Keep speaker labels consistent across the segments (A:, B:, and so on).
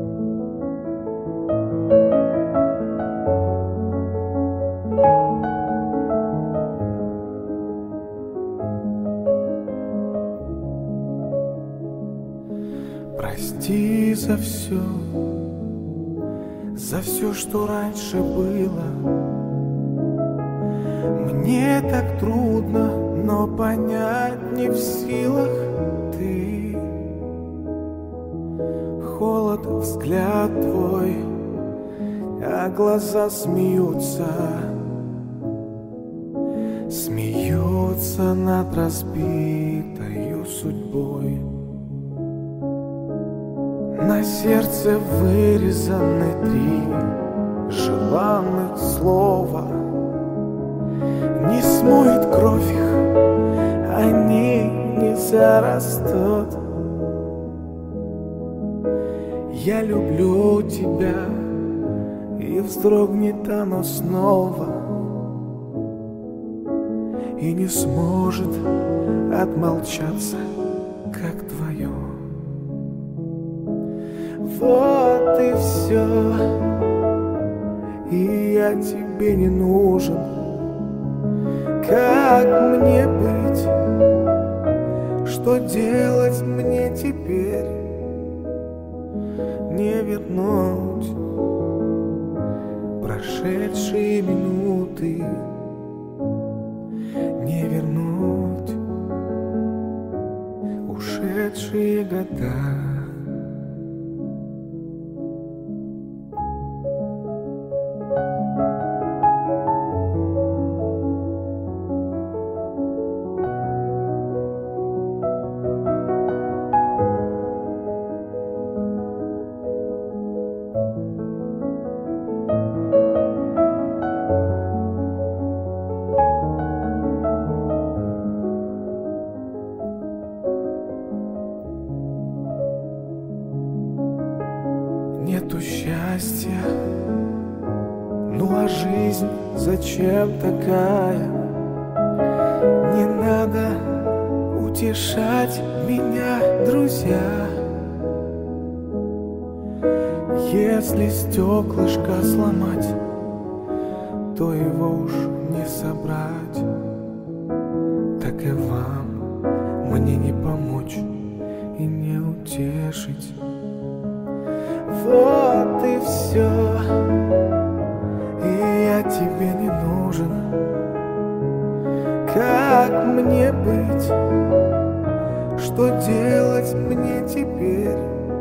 A: Прости за все, что раньше было. Мне так трудно, но понять не в силах ты. Холод, взгляд твой, а глаза смеются над разбитою судьбой. На сердце вырезаны 3 желанных слова. Не смоет кровь их, они не зарастут. Я люблю тебя, и вздрогнет оно снова, и не сможет отмолчаться, как твое. Вот и все, и я тебе не нужен. Как мне быть? Что делать мне теперь? Не вернуть прошедшие минуты, не вернуть ушедшие года. Нету счастья, ну а жизнь зачем такая? Не надо утешать меня, друзья. Если стеклышко сломать, то его уж не собрать. Так и вам мне не помочь и не утешить. Вот и все, и я тебе не нужен. Как мне быть? Что делать мне теперь?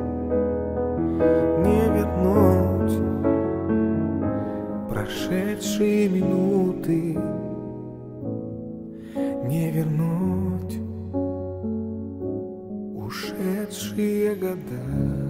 A: Не вернуть прошедшие минуты, не вернуть ушедшие года.